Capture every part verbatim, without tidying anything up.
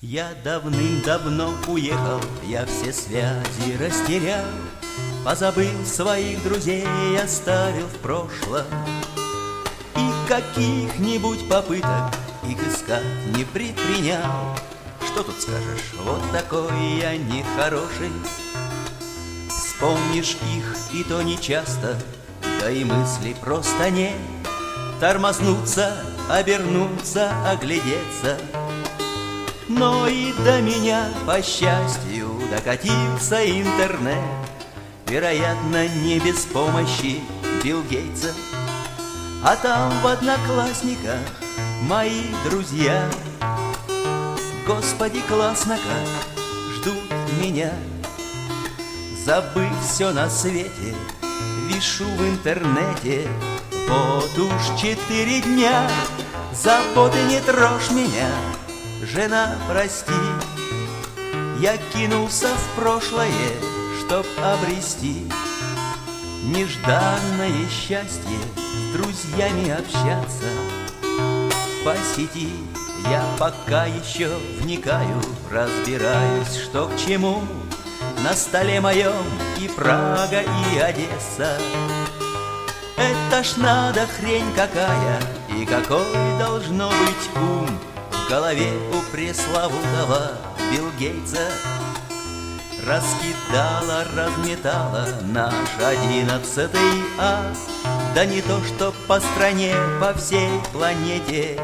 Я давным-давно уехал, я все связи растерял, позабыл своих друзей, оставил в прошлом. И каких-нибудь попыток их искать не предпринял. Что тут скажешь, вот такой я нехороший. Вспомнишь их, и то не часто, да и мысли просто нет. Тормознуться, обернуться, оглядеться. Но и до меня, по счастью, докатился интернет. Вероятно, не без помощи Билл Гейтса. А там в Одноклассниках мои друзья. Господи, классно как ждут меня. Забыв все на свете, вишу в интернете. Вот уж четыре дня, заботы не трожь меня. Жена, прости, я кинулся в прошлое, чтоб обрести нежданное счастье, с друзьями общаться. По сети я пока еще вникаю, разбираюсь, что к чему. На столе моем и Прага, и Одесса. Это ж надо хрень какая, и какой должно быть ум в голове у пресловутого Билл Гейтса. Раскидала, разметала наш одиннадцатый А. Да не то что по стране, по всей планете.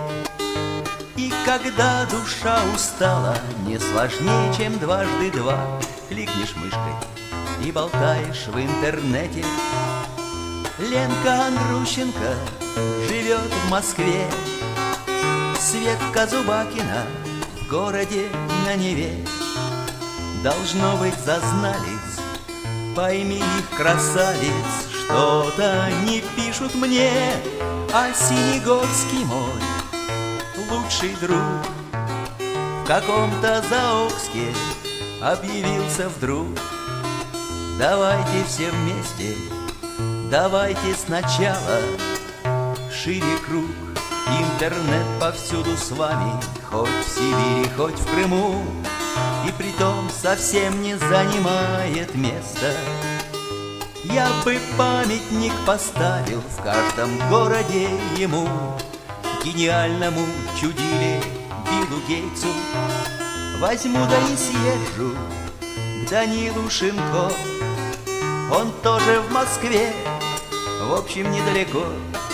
И когда душа устала, не сложнее, чем дважды два. Кликнешь мышкой и болтаешь в интернете. Ленка Андрущенко живет в Москве. Светка Зубакина в городе на Неве. Должно быть, зазнались, пойми их, красавиц. Что-то не пишут мне, а Синегорский мой лучший друг в каком-то Заокске объявился вдруг. Давайте все вместе, давайте сначала шире круг. Интернет повсюду с вами, хоть в Сибири, хоть в Крыму. И притом совсем не занимает места. Я бы памятник поставил в каждом городе ему, гениальному чудиле Биллу Гейтсу. Возьму да и съезжу к Данилу Шимко. Он тоже в Москве, в общем, недалеко.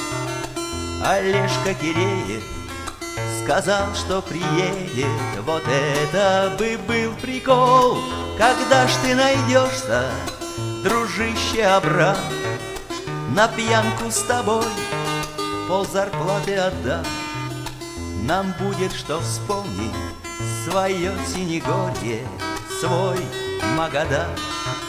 Олежка Киреев сказал, что приедет. Вот это бы был прикол. Когда ж ты найдешься, дружище Абрам, на пьянку с тобой пол зарплаты отдам. Нам будет что вспомнить свое Синегорье, свой Магадан.